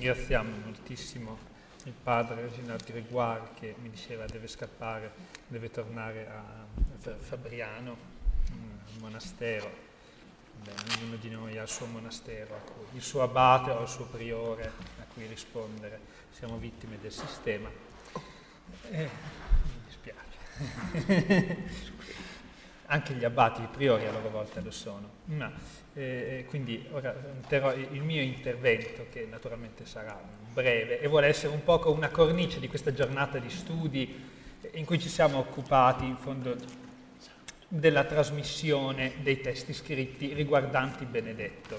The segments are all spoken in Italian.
ringraziamo moltissimo il padre Reginald Gregoire che mi diceva deve scappare, deve tornare a Fabriano, al monastero. Ognuno di noi ha il suo monastero, il suo abate o il suo priore a cui rispondere. Siamo vittime del sistema. Mi dispiace. Anche gli abati, i priori a loro volta lo sono. Quindi ora terrò il mio intervento, che naturalmente sarà breve, e vuole essere un poco una cornice di questa giornata di studi in cui ci siamo occupati, in fondo, della trasmissione dei testi scritti riguardanti Benedetto.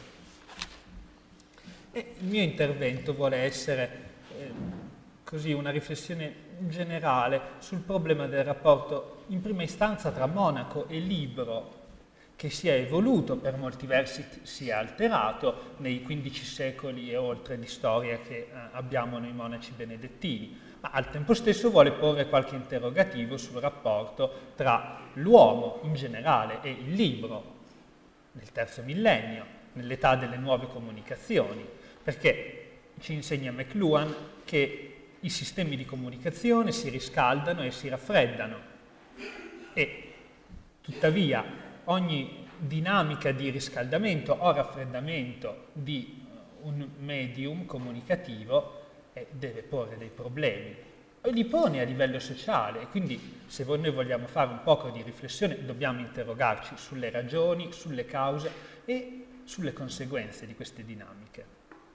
E il mio intervento vuole essere così una riflessione generale sul problema del rapporto in prima istanza tra monaco e libro, che si è evoluto, per molti versi si è alterato nei 15 secoli e oltre di storia che abbiamo noi monaci benedettini, ma al tempo stesso vuole porre qualche interrogativo sul rapporto tra l'uomo in generale e il libro nel terzo millennio, nell'età delle nuove comunicazioni, perché ci insegna McLuhan che i sistemi di comunicazione si riscaldano e si raffreddano e tuttavia ogni dinamica di riscaldamento o raffreddamento di un medium comunicativo deve porre dei problemi e li pone a livello sociale, e quindi se noi vogliamo fare un poco di riflessione dobbiamo interrogarci sulle ragioni, sulle cause e sulle conseguenze di queste dinamiche.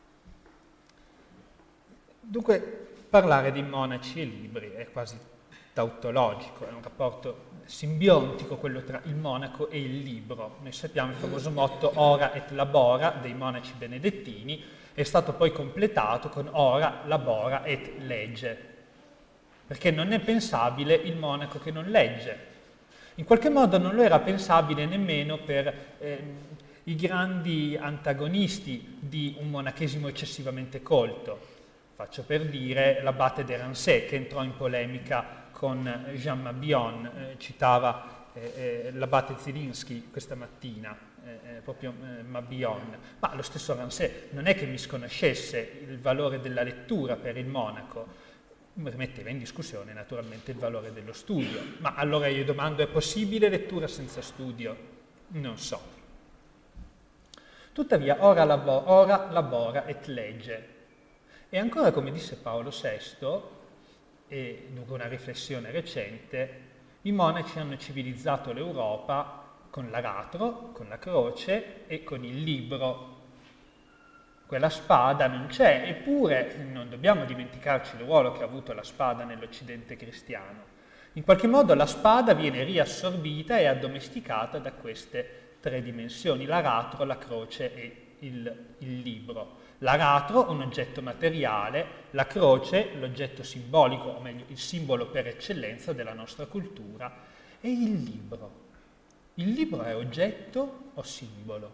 Dunque, parlare di monaci e libri è quasi tautologico, è un rapporto simbiontico quello tra il monaco e il libro. Noi sappiamo il famoso motto ora et labora dei monaci benedettini, è stato poi completato con ora, labora et legge, perché non è pensabile il monaco che non legge. In qualche modo non lo era pensabile nemmeno per i grandi antagonisti di un monachesimo eccessivamente colto. Faccio per dire l'abate de Rancé, che entrò in polemica con Jean Mabillon, citava l'abate Zielinski questa mattina, proprio Mabillon. Ma lo stesso Rancé non è che misconoscesse il valore della lettura per il monaco, metteva in discussione naturalmente il valore dello studio. Ma allora io domando, è possibile lettura senza studio? Non so. Tuttavia, ora labora et legge. E ancora, come disse Paolo VI, e dunque una riflessione recente, i monaci hanno civilizzato l'Europa con l'aratro, con la croce e con il libro. Quella spada non c'è, eppure non dobbiamo dimenticarci il ruolo che ha avuto la spada nell'Occidente cristiano. In qualche modo la spada viene riassorbita e addomesticata da queste tre dimensioni, l'aratro, la croce e il libro. L'aratro, un oggetto materiale, la croce, l'oggetto simbolico, o meglio, il simbolo per eccellenza della nostra cultura, e il libro. Il libro è oggetto o simbolo?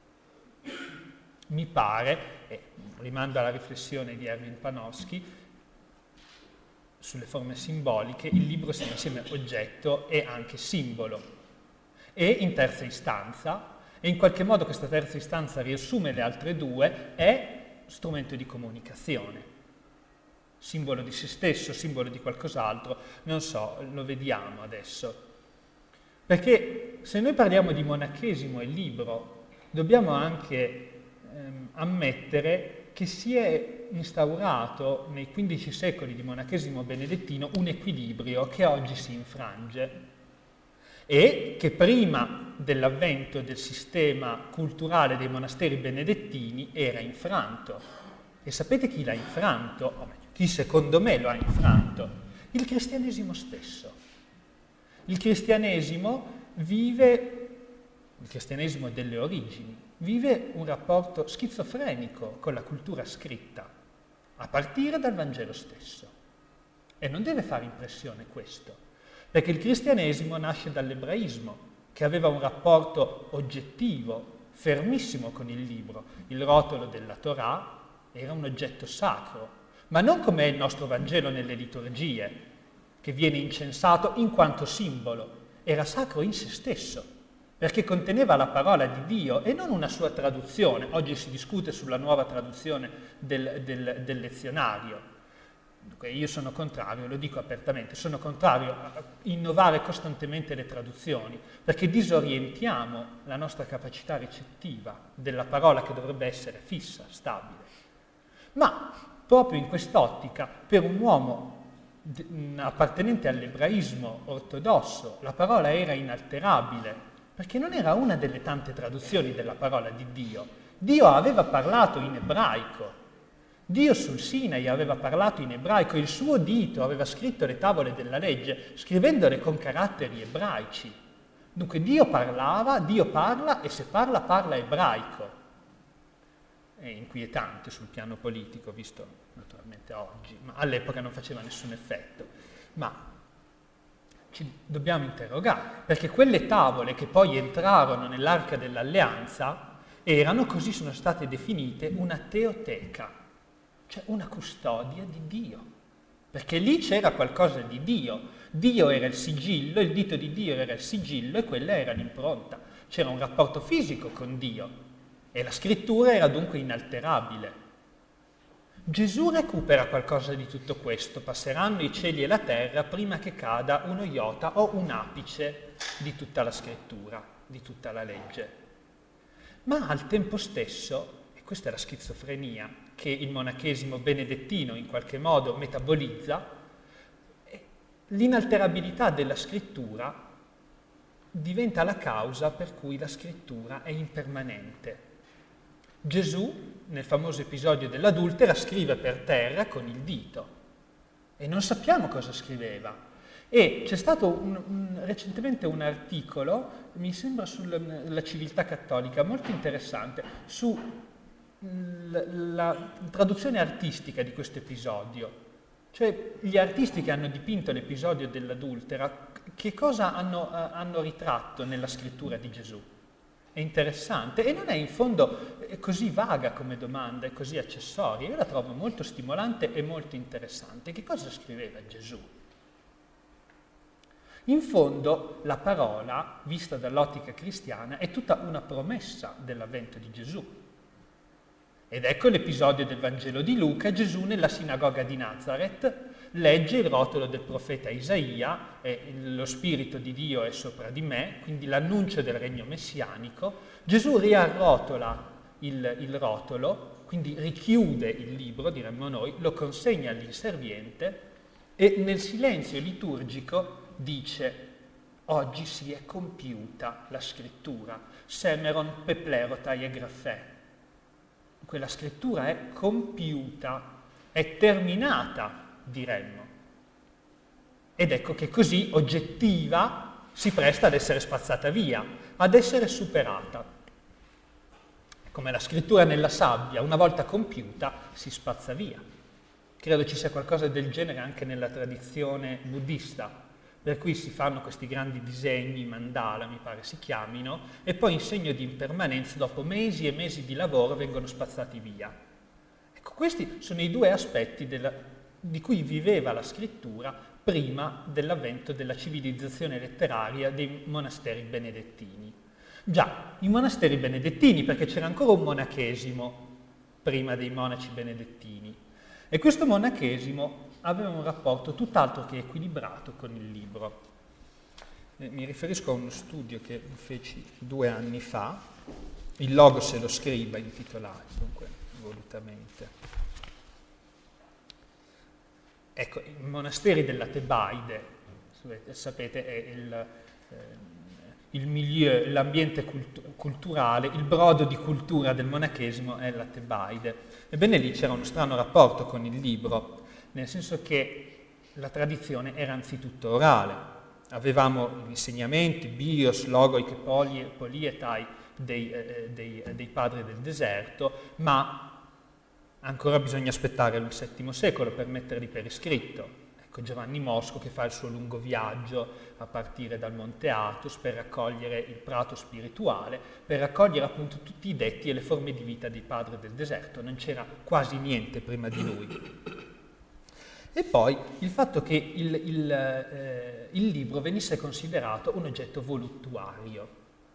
Mi pare, e rimando alla riflessione di Erwin Panofsky, sulle forme simboliche, il libro sia insieme oggetto e anche simbolo. E in terza istanza, e in qualche modo questa terza istanza riassume le altre due, è strumento di comunicazione, simbolo di se stesso, simbolo di qualcos'altro, non so, lo vediamo adesso. Perché se noi parliamo di monachesimo e libro, dobbiamo anche ammettere che si è instaurato nei 15 secoli di monachesimo benedettino un equilibrio che oggi si infrange, e che prima dell'avvento del sistema culturale dei monasteri benedettini era infranto. E sapete chi l'ha infranto? O meglio, chi secondo me lo ha infranto? Il cristianesimo stesso. Il cristianesimo delle origini, vive un rapporto schizofrenico con la cultura scritta, a partire dal Vangelo stesso. E non deve fare impressione questo, perché il cristianesimo nasce dall'ebraismo, che aveva un rapporto oggettivo, fermissimo con il libro. Il rotolo della Torah era un oggetto sacro, ma non come è il nostro Vangelo nelle liturgie, che viene incensato in quanto simbolo. Era sacro in se stesso, perché conteneva la parola di Dio e non una sua traduzione. Oggi si discute sulla nuova traduzione del lezionario. Dunque io sono contrario, lo dico apertamente, sono contrario a innovare costantemente le traduzioni, perché disorientiamo la nostra capacità ricettiva della parola che dovrebbe essere fissa, stabile. Ma proprio in quest'ottica, per un uomo appartenente all'ebraismo ortodosso, la parola era inalterabile, perché non era una delle tante traduzioni della parola di Dio. Dio aveva parlato in ebraico. Dio sul Sinai aveva parlato in ebraico, il suo dito aveva scritto le tavole della legge, scrivendole con caratteri ebraici. Dunque Dio parlava, Dio parla e se parla, parla ebraico. È inquietante sul piano politico, visto naturalmente oggi, ma all'epoca non faceva nessun effetto. Ma ci dobbiamo interrogare, perché quelle tavole che poi entrarono nell'Arca dell'Alleanza erano, così sono state definite, una teoteca, cioè una custodia di Dio, perché lì c'era qualcosa di Dio. Dio era il sigillo, il dito di Dio era il sigillo e quella era l'impronta. C'era un rapporto fisico con Dio e la scrittura era dunque inalterabile. Gesù recupera qualcosa di tutto questo. Passeranno i cieli e la terra prima che cada uno iota o un apice di tutta la scrittura, di tutta la legge. Ma al tempo stesso, e questa è la schizofrenia che il monachesimo benedettino in qualche modo metabolizza, l'inalterabilità della scrittura diventa la causa per cui la scrittura è impermanente. Gesù, nel famoso episodio dell'adultera, scrive per terra con il dito e non sappiamo cosa scriveva. E c'è stato recentemente un articolo, mi sembra sulla civiltà cattolica, molto interessante, su la traduzione artistica di questo episodio, cioè gli artisti che hanno dipinto l'episodio dell'adultera, che cosa hanno ritratto nella scrittura di Gesù. È interessante e non è in fondo così vaga come domanda, è così accessoria, io la trovo molto stimolante e molto interessante. Che cosa scriveva Gesù? In fondo la parola, vista dall'ottica cristiana, è tutta una promessa dell'avvento di Gesù. Ed ecco l'episodio del Vangelo di Luca: Gesù nella sinagoga di Nazareth legge il rotolo del profeta Isaia, lo Spirito di Dio è sopra di me, quindi l'annuncio del regno messianico. Gesù riarrotola il rotolo, quindi richiude il libro, diremmo noi, lo consegna all'inserviente e nel silenzio liturgico dice: oggi si è compiuta la scrittura, semeron peplerotai e graffè. Quella scrittura è compiuta, è terminata, diremmo. Ed ecco che così oggettiva si presta ad essere spazzata via, ad essere superata. Come la scrittura nella sabbia, una volta compiuta, si spazza via. Credo ci sia qualcosa del genere anche nella tradizione buddista, per cui si fanno questi grandi disegni, mandala mi pare si chiamino, e poi in segno di impermanenza, dopo mesi e mesi di lavoro, vengono spazzati via. Ecco, questi sono i due aspetti di cui viveva la scrittura prima dell'avvento della civilizzazione letteraria dei monasteri benedettini. Già, i monasteri benedettini, perché c'era ancora un monachesimo prima dei monaci benedettini, e questo monachesimo aveva un rapporto tutt'altro che equilibrato con il libro. Mi riferisco a uno studio che feci 2 anni fa, il Logos e lo Scriba intitolato, dunque volutamente. Ecco, i monasteri della Tebaide, sapete, è il milieu, l'ambiente culturale, il brodo di cultura del monachesimo è la Tebaide. Ebbene lì c'era uno strano rapporto con il libro, nel senso che la tradizione era anzitutto orale. Avevamo gli insegnamenti, bios, logoiche, polietai dei padri del deserto, ma ancora bisogna aspettare il VII secolo per metterli per iscritto. Ecco Giovanni Mosco che fa il suo lungo viaggio a partire dal Monte Athos per raccogliere il prato spirituale, per raccogliere appunto tutti i detti e le forme di vita dei padri del deserto. Non c'era quasi niente prima di lui. E poi il fatto che il libro venisse considerato un oggetto voluttuario.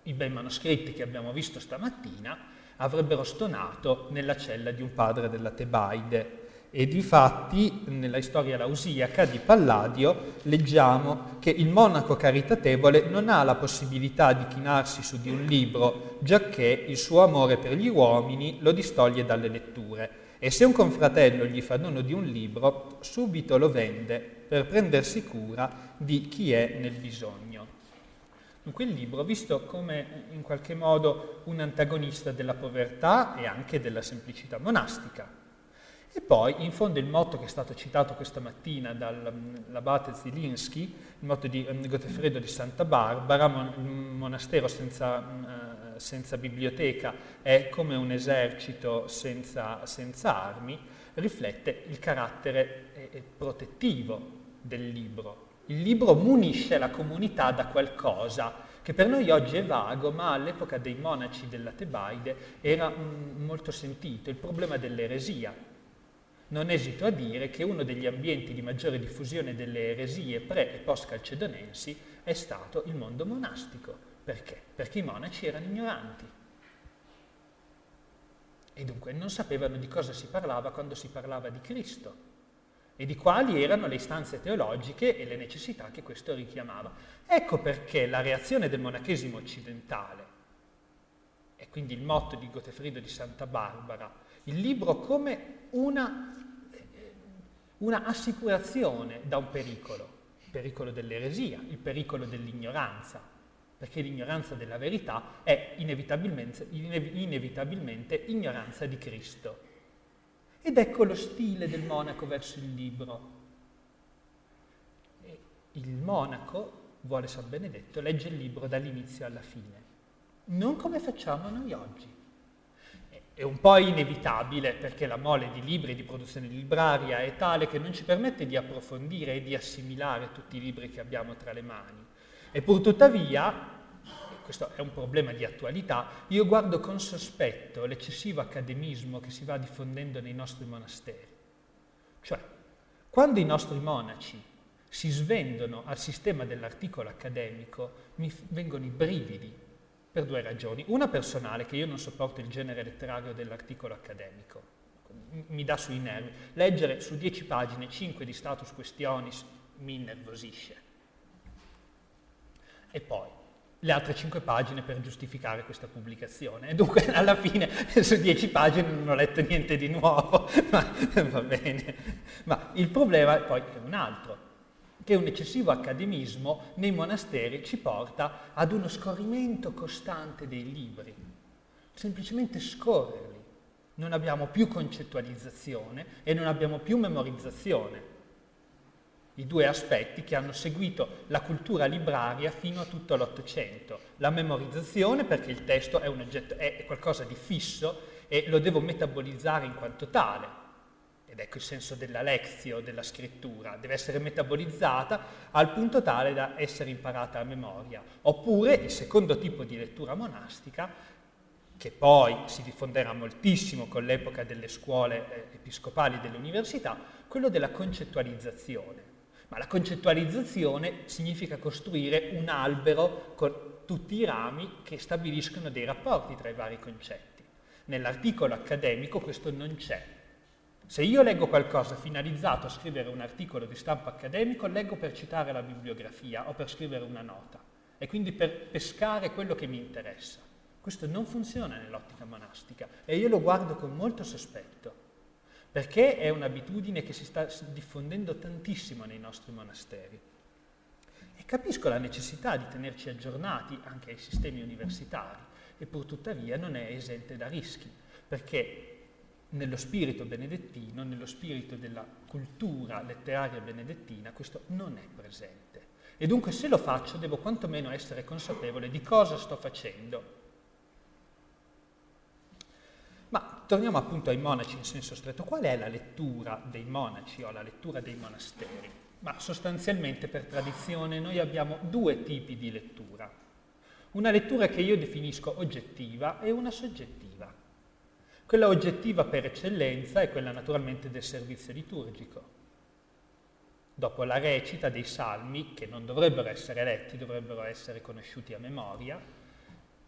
i bei manoscritti che abbiamo visto stamattina avrebbero stonato nella cella di un padre della Tebaide. E difatti nella storia lausiaca di Palladio leggiamo che il monaco caritatevole non ha la possibilità di chinarsi su di un libro, giacché il suo amore per gli uomini lo distoglie dalle letture, e se un confratello gli fa dono di un libro, subito lo vende per prendersi cura di chi è nel bisogno. Dunque il libro visto come in qualche modo un antagonista della povertà e anche della semplicità monastica. E poi, in fondo, il motto che è stato citato questa mattina dall'abate Zielinski, il motto di Gottefredo di Santa Barbara, un monastero senza biblioteca è come un esercito senza armi, riflette il carattere protettivo del libro. Il libro munisce la comunità da qualcosa che per noi oggi è vago, ma all'epoca dei monaci della Tebaide era molto sentito, il problema dell'eresia. Non esito a dire che uno degli ambienti di maggiore diffusione delle eresie pre- e post-calcedonensi è stato il mondo monastico. Perché? Perché i monaci erano ignoranti e dunque non sapevano di cosa si parlava quando si parlava di Cristo e di quali erano le istanze teologiche e le necessità che questo richiamava. Ecco perché la reazione del monachesimo occidentale, e quindi il motto di Gottefredo di Santa Barbara, il libro come una assicurazione da un pericolo, il pericolo dell'eresia, il pericolo dell'ignoranza, perché l'ignoranza della verità è inevitabilmente ignoranza di Cristo. Ed ecco lo stile del monaco verso il libro. E il monaco, vuole San Benedetto, legge il libro dall'inizio alla fine, non come facciamo noi oggi. È un po' inevitabile perché la mole di libri di produzione libraria è tale che non ci permette di approfondire e di assimilare tutti i libri che abbiamo tra le mani. E pur tuttavia, questo è un problema di attualità, io guardo con sospetto l'eccessivo accademismo che si va diffondendo nei nostri monasteri. Cioè, quando i nostri monaci si svendono al sistema dell'articolo accademico, mi vengono i brividi. Per due ragioni. Una personale, che io non sopporto il genere letterario dell'articolo accademico, mi dà sui nervi. Leggere su 10 pagine 5 di status questionis mi innervosisce. E poi le altre 5 pagine per giustificare questa pubblicazione. E dunque alla fine su 10 pagine non ho letto niente di nuovo, ma va bene. Ma il problema poi è un altro, che un eccessivo accademismo nei monasteri ci porta ad uno scorrimento costante dei libri, semplicemente scorrerli. Non abbiamo più concettualizzazione e non abbiamo più memorizzazione. I due aspetti che hanno seguito la cultura libraria fino a tutto l'Ottocento. La memorizzazione, perché il testo è un oggetto, è qualcosa di fisso e lo devo metabolizzare in quanto tale. Ed ecco il senso della lexio, della scrittura, deve essere metabolizzata al punto tale da essere imparata a memoria. Oppure il secondo tipo di lettura monastica, che poi si diffonderà moltissimo con l'epoca delle scuole episcopali delle università, quello della concettualizzazione. Ma la concettualizzazione significa costruire un albero con tutti i rami che stabiliscono dei rapporti tra i vari concetti. Nell'articolo accademico questo non c'è. Se io leggo qualcosa finalizzato a scrivere un articolo di stampo accademico, leggo per citare la bibliografia o per scrivere una nota, e quindi per pescare quello che mi interessa. Questo non funziona nell'ottica monastica e io lo guardo con molto sospetto, perché è un'abitudine che si sta diffondendo tantissimo nei nostri monasteri. E capisco la necessità di tenerci aggiornati anche ai sistemi universitari, e pur tuttavia non è esente da rischi, perché nello spirito benedettino, nello spirito della cultura letteraria benedettina, questo non è presente. E dunque se lo faccio devo quantomeno essere consapevole di cosa sto facendo. Ma torniamo appunto ai monaci in senso stretto. Qual è la lettura dei monaci o la lettura dei monasteri? Ma sostanzialmente per tradizione noi abbiamo due tipi di lettura. Una lettura che io definisco oggettiva e una soggettiva. Quella oggettiva per eccellenza è quella naturalmente del servizio liturgico. Dopo la recita dei salmi, che non dovrebbero essere letti, dovrebbero essere conosciuti a memoria,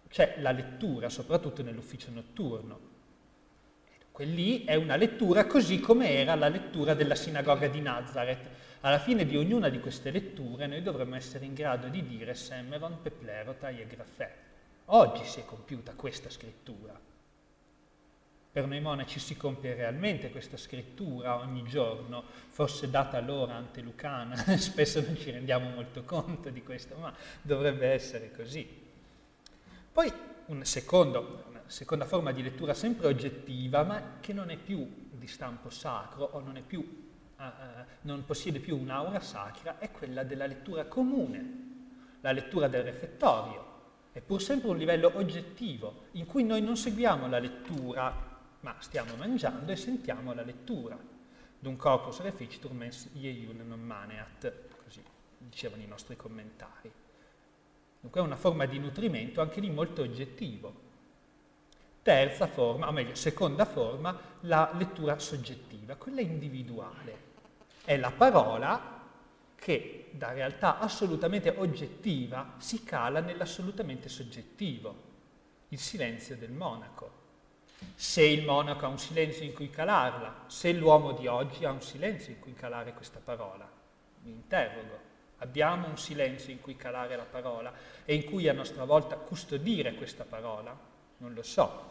c'è la lettura, soprattutto nell'ufficio notturno. Lì è una lettura così come era la lettura della sinagoga di Nazareth. Alla fine di ognuna di queste letture noi dovremmo essere in grado di dire Semmeron, Peplerotai e Graffè. Oggi si è compiuta questa scrittura. Per noi monaci si compie realmente questa scrittura ogni giorno, forse data l'ora antelucana, spesso non ci rendiamo molto conto di questo, ma dovrebbe essere così. Poi una seconda forma di lettura sempre oggettiva, ma che non è più di stampo sacro o non possiede più un'aura sacra, è quella della lettura comune, la lettura del refettorio. È pur sempre un livello oggettivo, in cui noi non seguiamo la lettura, ma stiamo mangiando e sentiamo la lettura. Dum corpus reficitur mens ieiun non maneat, così dicevano i nostri commentari. Dunque è una forma di nutrimento anche lì molto oggettivo. Terza forma, o meglio, seconda forma, la lettura soggettiva, quella individuale. È la parola che da realtà assolutamente oggettiva si cala nell'assolutamente soggettivo, il silenzio del monaco. Se il monaco ha un silenzio in cui calarla, se l'uomo di oggi ha un silenzio in cui calare questa parola, mi interrogo. Abbiamo un silenzio in cui calare la parola e in cui a nostra volta custodire questa parola? Non lo so.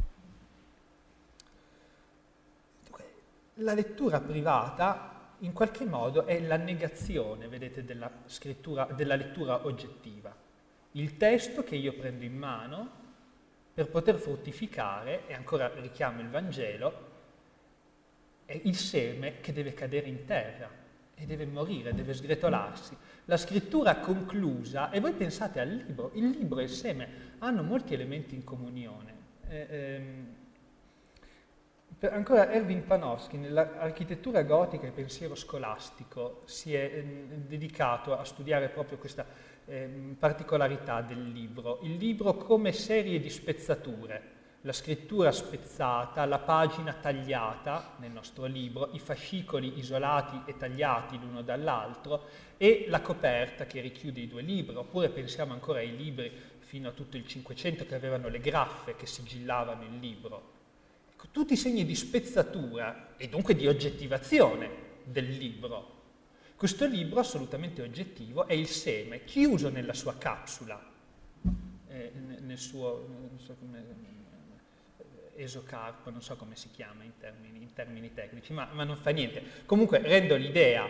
La lettura privata in qualche modo è la negazione, vedete, della scrittura, della lettura oggettiva. Il testo che io prendo in mano per poter fruttificare, e ancora richiamo il Vangelo, è il seme che deve cadere in terra e deve morire, deve sgretolarsi. La scrittura conclusa, e voi pensate al libro, il libro e il seme hanno molti elementi in comunione. Ancora Erwin Panofsky, nell'architettura gotica e pensiero scolastico, si è dedicato a studiare proprio questa particolarità del libro. Il libro come serie di spezzature, la scrittura spezzata, la pagina tagliata nel nostro libro, i fascicoli isolati e tagliati l'uno dall'altro e la coperta che richiude i due libri, oppure pensiamo ancora ai libri fino a tutto il Cinquecento che avevano le graffe che sigillavano il libro. Ecco, tutti i segni di spezzatura e dunque di oggettivazione del libro. Questo libro assolutamente oggettivo è il seme chiuso nella sua capsula, nel suo esocarpo, non so come si chiama in termini tecnici, ma non fa niente. Comunque rendo l'idea,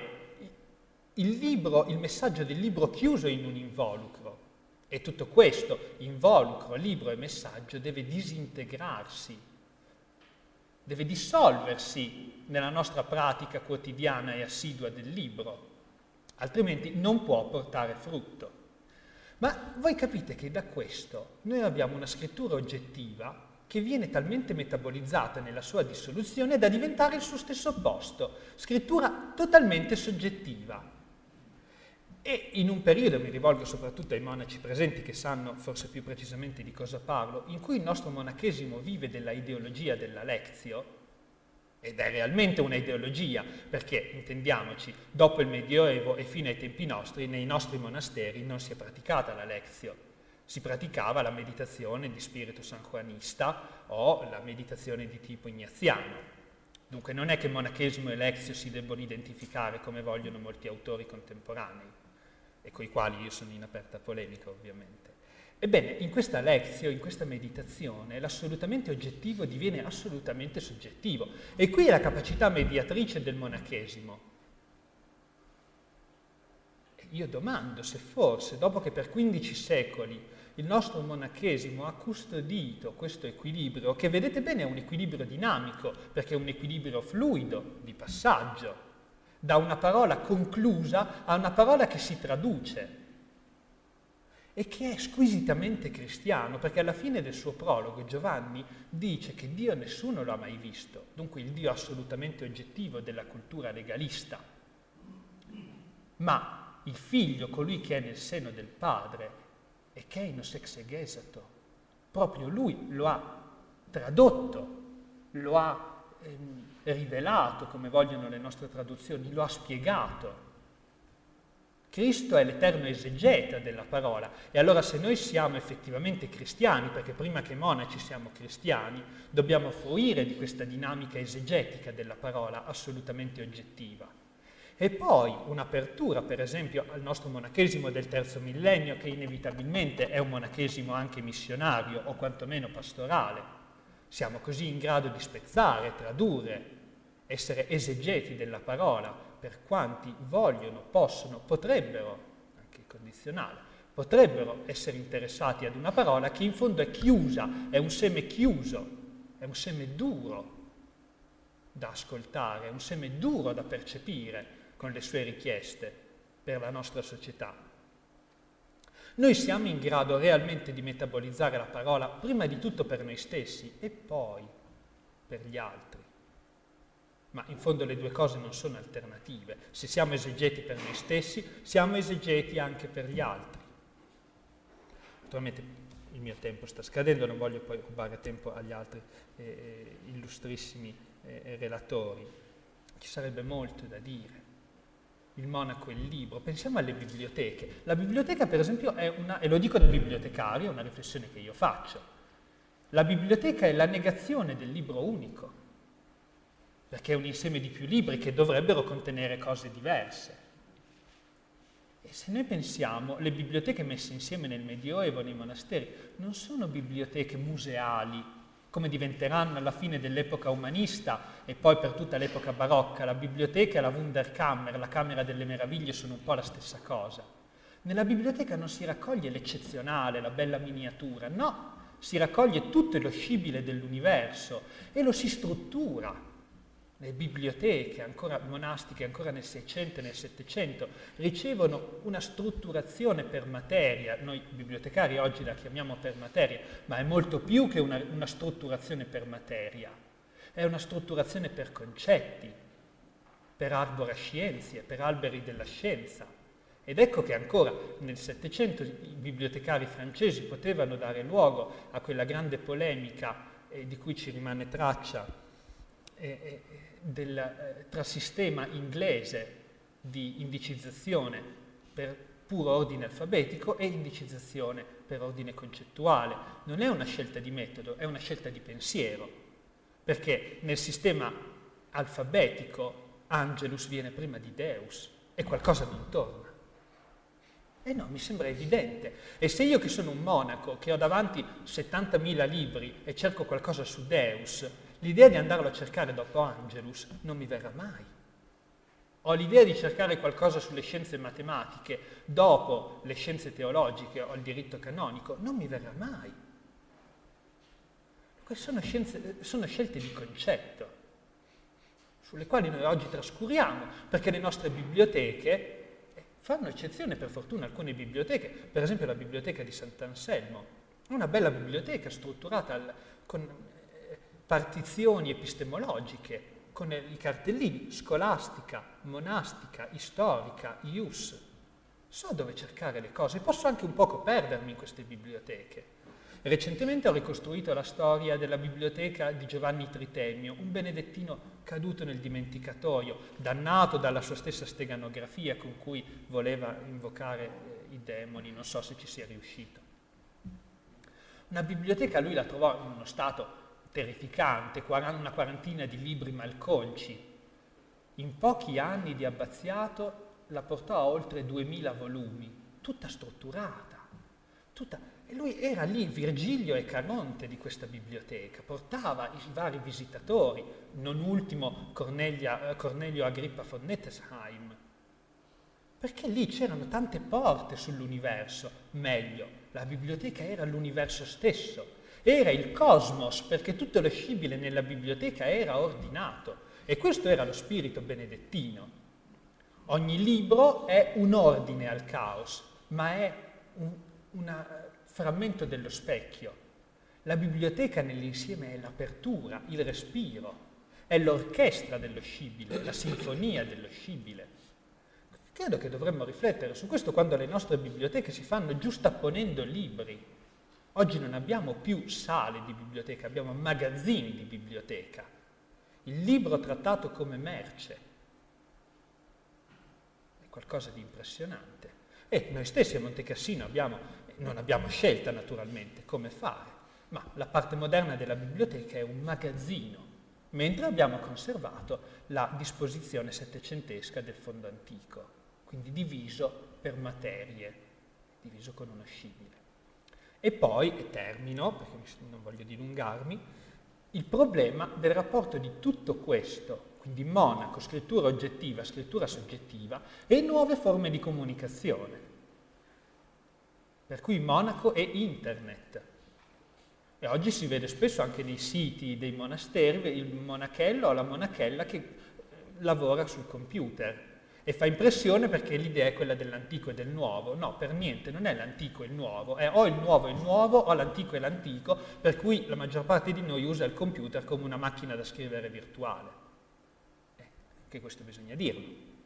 il messaggio del libro chiuso in un involucro, e tutto questo, involucro, libro e messaggio, deve disintegrarsi, deve dissolversi nella nostra pratica quotidiana e assidua del libro, altrimenti non può portare frutto. Ma voi capite che da questo noi abbiamo una scrittura oggettiva che viene talmente metabolizzata nella sua dissoluzione da diventare il suo stesso opposto, scrittura totalmente soggettiva. E in un periodo, mi rivolgo soprattutto ai monaci presenti che sanno forse più precisamente di cosa parlo, in cui il nostro monachesimo vive della ideologia della lectio, ed è realmente una ideologia, perché, intendiamoci, dopo il Medioevo e fino ai tempi nostri, nei nostri monasteri non si è praticata la lectio. Si praticava la meditazione di spirito sanjuanista o la meditazione di tipo ignaziano. Dunque non è che monachesimo e lectio si debbono identificare come vogliono molti autori contemporanei, e coi quali io sono in aperta polemica ovviamente. Ebbene, in questa lectio, in questa meditazione, l'assolutamente oggettivo diviene assolutamente soggettivo. E qui è la capacità mediatrice del monachesimo. Io domando se forse, dopo che per 15 secoli il nostro monachesimo ha custodito questo equilibrio, che vedete bene è un equilibrio dinamico, perché è un equilibrio fluido, di passaggio, da una parola conclusa a una parola che si traduce, e che è squisitamente cristiano, perché alla fine del suo prologo Giovanni dice che Dio nessuno lo ha mai visto, dunque il Dio assolutamente oggettivo della cultura legalista, ma il Figlio, colui che è nel seno del Padre, e che è einos exegesato, proprio Lui lo ha tradotto, lo ha rivelato, come vogliono le nostre traduzioni, lo ha spiegato. Cristo è l'eterno esegeta della parola, e allora se noi siamo effettivamente cristiani, perché prima che monaci siamo cristiani, dobbiamo fruire di questa dinamica esegetica della parola assolutamente oggettiva. E poi un'apertura, per esempio, al nostro monachesimo del terzo millennio, che inevitabilmente è un monachesimo anche missionario o quantomeno pastorale. Siamo così in grado di spezzare, tradurre, essere esegeti della parola, per quanti vogliono, possono, potrebbero, anche il condizionale, potrebbero essere interessati ad una parola che in fondo è chiusa, è un seme chiuso, è un seme duro da ascoltare, è un seme duro da percepire con le sue richieste per la nostra società. Noi siamo in grado realmente di metabolizzare la parola, prima di tutto per noi stessi e poi per gli altri. Ma in fondo le due cose non sono alternative. Se siamo esegeti per noi stessi, siamo esegeti anche per gli altri. Naturalmente il mio tempo sta scadendo, non voglio poi rubare tempo agli altri illustrissimi relatori. Ci sarebbe molto da dire. Il monaco e il libro. Pensiamo alle biblioteche. La biblioteca, per esempio, è una, e lo dico da bibliotecario, è una riflessione che io faccio. La biblioteca è la negazione del libro unico, perché è un insieme di più libri che dovrebbero contenere cose diverse. E se noi pensiamo, le biblioteche messe insieme nel Medioevo, nei monasteri, non sono biblioteche museali, come diventeranno alla fine dell'epoca umanista e poi per tutta l'epoca barocca. La biblioteca e la Wunderkammer, la Camera delle Meraviglie, sono un po' la stessa cosa. Nella biblioteca non si raccoglie l'eccezionale, la bella miniatura, no, si raccoglie tutto lo scibile dell'universo e lo si struttura. Le biblioteche, ancora monastiche, ancora nel 600 e nel 700, ricevono una strutturazione per materia. Noi bibliotecari oggi la chiamiamo per materia, ma è molto più che una strutturazione per materia. È una strutturazione per concetti, per arbora scienzie, per alberi della scienza. Ed ecco che ancora nel Settecento i bibliotecari francesi potevano dare luogo a quella grande polemica di cui ci rimane traccia tra sistema inglese di indicizzazione per puro ordine alfabetico e indicizzazione per ordine concettuale. Non è una scelta di metodo, è una scelta di pensiero, perché nel sistema alfabetico Angelus viene prima di Deus e qualcosa non torna. E no, mi sembra evidente. E se io che sono un monaco, che ho davanti 70.000 libri e cerco qualcosa su Deus, l'idea di andarlo a cercare dopo Angelus non mi verrà mai. Ho l'idea di cercare qualcosa sulle scienze matematiche dopo le scienze teologiche o il diritto canonico, non mi verrà mai. Queste sono scelte di concetto, sulle quali noi oggi trascuriamo, perché le nostre biblioteche fanno eccezione, per fortuna, alcune biblioteche, per esempio la biblioteca di Sant'Anselmo, una bella biblioteca strutturata con partizioni epistemologiche, con i cartellini scolastica, monastica, storica, ius. So dove cercare le cose, posso anche un poco perdermi in queste biblioteche. Recentemente ho ricostruito la storia della biblioteca di Giovanni Tritemio, un benedettino caduto nel dimenticatoio, dannato dalla sua stessa steganografia con cui voleva invocare i demoni, non so se ci sia riuscito. Una biblioteca lui la trovò in uno stato terrificante, una quarantina di libri malconci. In pochi anni di abbaziato la portò a oltre 2000 volumi, tutta strutturata, e lui era lì, Virgilio e Caronte di questa biblioteca, portava i vari visitatori, non ultimo Cornelio Agrippa von Nettesheim, perché lì c'erano tante porte sull'universo. Meglio, la biblioteca era l'universo stesso, era il cosmos, perché tutto lo scibile nella biblioteca era ordinato, e questo era lo spirito benedettino. Ogni libro è un ordine al caos, ma è un frammento dello specchio. La biblioteca nell'insieme è l'apertura, il respiro, è l'orchestra dello scibile, la sinfonia dello scibile. Credo che dovremmo riflettere su questo quando le nostre biblioteche si fanno giustapponendo libri. Oggi non abbiamo più sale di biblioteca, abbiamo magazzini di biblioteca. Il libro trattato come merce. qualcosa di impressionante. E noi stessi a Monte Cassino non abbiamo scelta naturalmente come fare, ma la parte moderna della biblioteca è un magazzino, mentre abbiamo conservato la disposizione settecentesca del fondo antico, quindi diviso per materie, diviso con uno scibile. E poi, e termino, perché non voglio dilungarmi, il problema del rapporto di tutto questo, quindi monaco, scrittura oggettiva, scrittura soggettiva, e nuove forme di comunicazione. Per cui monaco e internet. E oggi si vede spesso anche nei siti dei monasteri il monachello o la monachella che lavora sul computer e fa impressione perché l'idea è quella dell'antico e del nuovo. No, per niente, non è l'antico e il nuovo, è o il nuovo e il nuovo o l'antico e l'antico, per cui la maggior parte di noi usa il computer come una macchina da scrivere virtuale. Anche questo bisogna dirlo.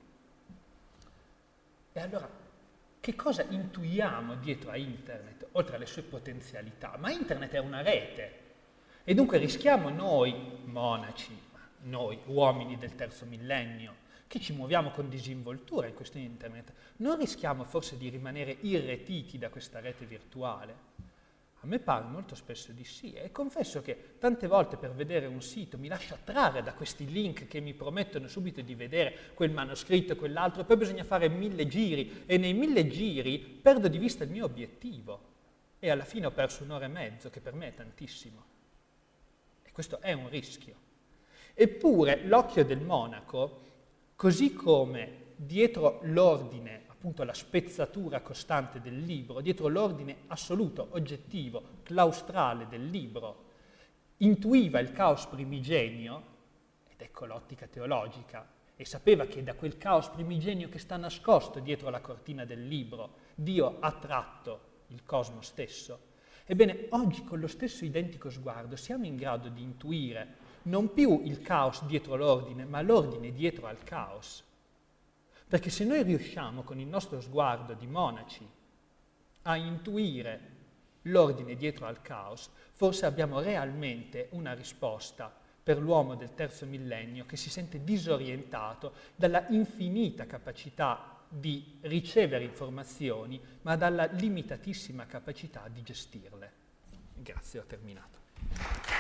E allora, che cosa intuiamo dietro a Internet, oltre alle sue potenzialità? Ma Internet è una rete e dunque rischiamo noi, monaci, noi uomini del terzo millennio, che ci muoviamo con disinvoltura in questo Internet, non rischiamo forse di rimanere irretiti da questa rete virtuale? A me pare molto spesso di sì, e confesso che tante volte per vedere un sito mi lascio attrarre da questi link che mi promettono subito di vedere quel manoscritto e quell'altro, e poi bisogna fare 1000 giri, e nei 1000 giri perdo di vista il mio obiettivo, e alla fine ho perso 1 ora e mezzo, che per me è tantissimo. E questo è un rischio. Eppure l'occhio del monaco, così come dietro l'ordine, appunto la spezzatura costante del libro, dietro l'ordine assoluto, oggettivo, claustrale del libro, intuiva il caos primigenio, ed ecco l'ottica teologica, e sapeva che da quel caos primigenio che sta nascosto dietro la cortina del libro, Dio ha tratto il cosmo stesso. Ebbene, oggi con lo stesso identico sguardo siamo in grado di intuire non più il caos dietro l'ordine, ma l'ordine dietro al caos. Perché se noi riusciamo con il nostro sguardo di monaci a intuire l'ordine dietro al caos, forse abbiamo realmente una risposta per l'uomo del terzo millennio che si sente disorientato dalla infinita capacità di ricevere informazioni, ma dalla limitatissima capacità di gestirle. Grazie, ho terminato.